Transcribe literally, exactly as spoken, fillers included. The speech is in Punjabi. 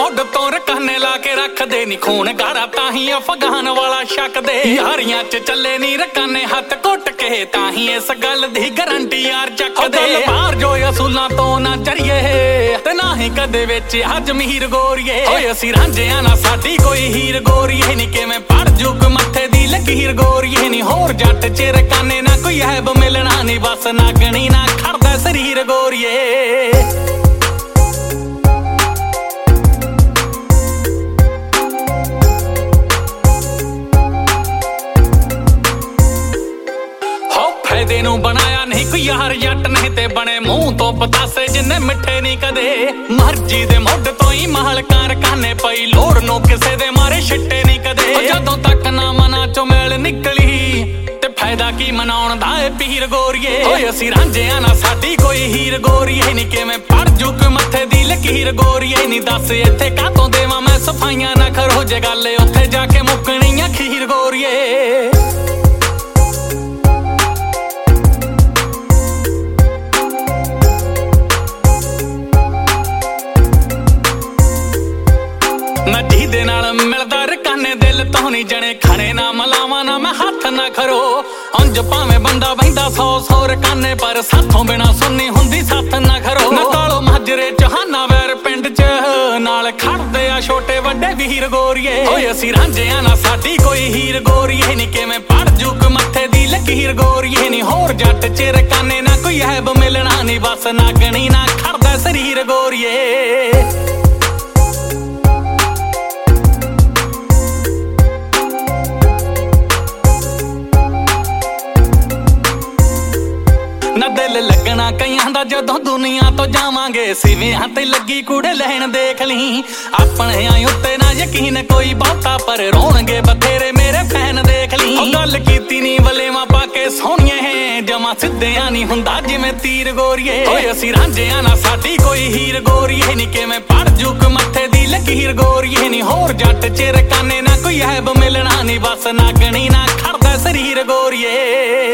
ਮੁੱਢ ਤੋਂ ਰਕਾਨੇ ਲਾ ਕੇ ਰੱਖਦੇ ਨੀ ਖੂਨ ਗਾਰਾ ਤਾਂ ਹੀ ਅਫਗਾਨ ਵਾਲਾ ਛਕਦੇ ਯਾਰੀਆਂ ਚ ਚੱਲੇ ਨੀ ਰਕਾਨੇ ਹੱਥ ਘੁੱਟ ਕੇ ਤਾਂ ਹੀ ਇਸ ਗੱਲ ਦੀ ਗਰੰਟੀ ਯਾਰ ਚੱਕਦੇ ਬਾਹਰ ਜੋ ਅਸੂਲਾਂ ਤੋਂ ਨਾ ਚਰੀਏ ਤੇ ਨਾ ਹੀ ਕਦੇ ਵਿੱਚ ਆ ਜ਼ਮੀਰ ਗੋਰੀਏ ਓਏ ਅਸੀਂ ਰਾਂਝਿਆਂ ਨਾ ਸਾਡੀ ਕੋਈ ਹੀਰ ਗੋਰੀਏ ਨੀ ਕਿਵੇਂ ਪੜ ਜੁਗ ਮੱਥੇ ਦੀ ਲਕੀਰ ਗੋਰੀਏ ਨੀ ਹੋਰ ਜੱਟ ਚ ਰਕਾਨੇ ਨਾ ਕੋਈ ਐਬ ਮਿਲਣਾ ਨੀ ਬਸ ਨਾਗਣੀ ਨਾ ਖੜਦਾ ਸਰੀਰ ਗੋਰੀਏ ਫਾਇਦੇ ਨੂੰ ਬਣਾਇਆ ਨਹੀਂ ਕੋਈ ਯਾਰ ਜੱਟ ਨਹੀਂ ਤੇ ਬਣੇ ਮੂੰਹ ਤੋਂ ਪਤਾਸੇ ਜਿੰਨੇ ਮਿੱਠੇ ਨਹੀਂ ਕਦੇ ਮਰਜੀ ਦੇ ਮੁੱਢ ਤੋਂ ਹੀ ਮਹਲ ਕਾਰ ਕਾਨੇ ਪਈ ਲੋੜ ਨੂੰ ਕਿਸੇ ਦੇ ਮਾਰੇ ਛਿੱਟੇ ਨਹੀਂ ਕਦੇ ਜਦੋਂ ਤੱਕ ਨਾ ਮਨਾਂ ਚੋਂ ਮੈਲ ਨਿਕਲੀ ਤੇ ਫਾਇਦਾ ਕੀ ਮਨਾਉਣ ਦਾ ਏ ਪੀਰ ਗੋਰੀਏ ਓਏ ਅਸੀਂ ਰਾਂਝਿਆਂ ਨਾ ਸਾਡੀ ਕੋਈ ਹੀਰ ਗੋਰੀਏ ਨੀ ਕਿਵੇਂ ਪੜ ਜੁਗ ਮੱਥੇ ਦੀ ਲਕੀਰ ਗੋਰੀਏ ਨੀ ਦੱਸ ਇੱਥੇ ਕਾਹਤੋਂ ਦੇਵਾਂ ਮੈਂ ਸਫਾਈਆਂ ਨਾ ਕਰੋ ਜੇ ਗੱਲ ਉੱਥੇ ਜਾ ਕੇ ਮੁੱਕਣੀ ਆ ਖੀਰ ਗੋਰੀਏ ਨਾ ਜਿਹਦੇ ਨਾਲ ਮਿਲਦਾ ਰਕਾਨੇ ਦਿਲ ਤੋਂ ਨੀ ਜਣੇ ਖਣੇ ਨਾ ਮਲਾਵਾ ਨਾ ਮੈਂ ਹੱਥ ਨਾ ਖਰੋ ਉਂਝ ਭਾਵੇਂ ਬੰਦਾ ਬਹਿੰਦਾ ਸੌ ਸੌ ਰਕਾਨੇ ਪਰ ਸਾਥੋਂ ਬਿਨਾ ਸੁਣਨੀ ਹੁੰਦੀ ਸੱਥ ਨਾ ਖਰੋ ਨਾ ਕਾਲੋ ਮਾਜਰੇ ਚਹਾਨਾ ਵੈਰ ਪਿੰਡ ਚ ਨਾਲ ਖੜਦੇ ਆ ਛੋਟੇ ਵੱਡੇ ਵੀਰ ਗੋਰੀਏ ਓਏ ਅਸੀਂ ਰਾਂਝਿਆਂ ਨਾ ਸਾਡੀ ਕੋਈ ਹੀਰ ਗੋਰੀਏ ਨੀ ਕਿਵੇਂ ਪੜ ਜੁਗ ਮੱਥੇ ਦੀ ਲਕੀਰ ਗੋਰੀਏ ਨੀ ਹੋਰ ਜੱਟ ਚ ਰਕਾਨੇ ਨਾ ਕੋਈ ਐਬ ਮਿਲਣਾ ਨੀ ਬਸ ਨਾਗਣੀ ਨਾ ਖੜਦਾ ਸਰੀਰ ਗੋਰੀਏ ਨਾ ਦਿਲ ਲੱਗਣਾ ਕਈਆਂ ਦਾ ਜਦੋਂ ਦੁਨੀਆ ਤੋਂ ਜਾਵਾਂਗੇ ਸਿਵਿਆਂ ਤੇ ਲੱਗੀ ਕੁੜੇ ਲੈਣ ਦੇਖ ਲਈ ਆਪਣੇ ਆਈ ਉੱਤੇ ਨਾ ਯਕੀਨ ਕੋਈ ਬਹੁਤਾ ਪਰ ਰੋਣਗੇ ਬਥੇਰੇ ਮੇਰੇ ਫੈਨ ਦੇਖ ਲਈ ਉਹ ਗੱਲ ਕੀਤੀ ਨੀ ਵਲੇਵਾਂ ਪਾ ਕੇ ਸੋਹਣੀਏ ਜਮਾ ਸਿੱਧਿਆਂ ਨੀ ਹੁੰਦਾ ਜਿਵੇਂ ਤੀਰ ਗੋਰੀਏ ਓਏ ਅਸੀਂ ਰਾਂਝਿਆਂ ਨਾ ਸਾਡੀ ਕੋਈ ਹੀਰ ਗੋਰੀਏ ਨੀ ਕਿਵੇਂ ਪੜ ਜੁਗ ਮੱਥੇ ਦੀ ਲਕੀਰ ਗੋਰੀਏ ਨੀ ਹੋਰ ਜੱਟ ਚ ਰਕਾਨੇ ਨਾ ਕੋਈ ਐਬ ਮਿਲਣਾ ਨੀ ਬਸ ਨਾਗਣੀ ਨਾ ਖੜਦਾ ਸਰੀਰ ਗੋਰੀਏ